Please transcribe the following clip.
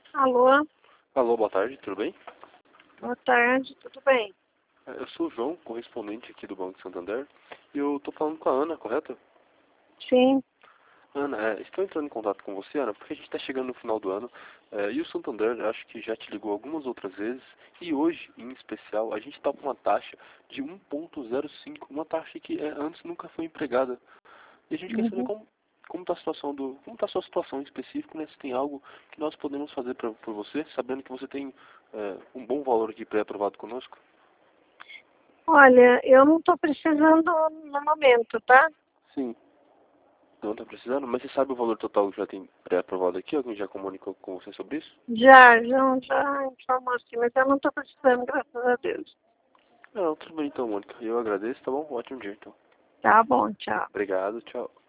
Alô, Alô, boa tarde, tudo bem? boa tarde, tudo bem? Eu sou o João, correspondente aqui do Banco Santander, e eu tô falando com a Ana, correto? Sim. Ana, estou entrando em contato com você, Ana, porque a gente está chegando no final do ano, e o Santander acho que já te ligou algumas outras vezes, e hoje, em especial, a gente está com uma taxa de 1,05, uma taxa que antes nunca foi empregada. E a gente quer saber Uhum. como está a situação como está a sua situação em específico, né? Se tem algo que nós podemos fazer por você, sabendo que você tem um bom valor aqui pré-aprovado conosco. Olha, eu não estou precisando no momento, tá? Sim. Não tá precisando? Mas você sabe o valor total que já tem pré-aprovado aqui? Alguém já comunicou com você sobre isso? Já informou assim, mas eu não estou precisando, graças a Deus. Não, tudo bem então, Mônica. Eu agradeço, tá bom? Ótimo dia então. Tá bom, tchau. Obrigado, tchau.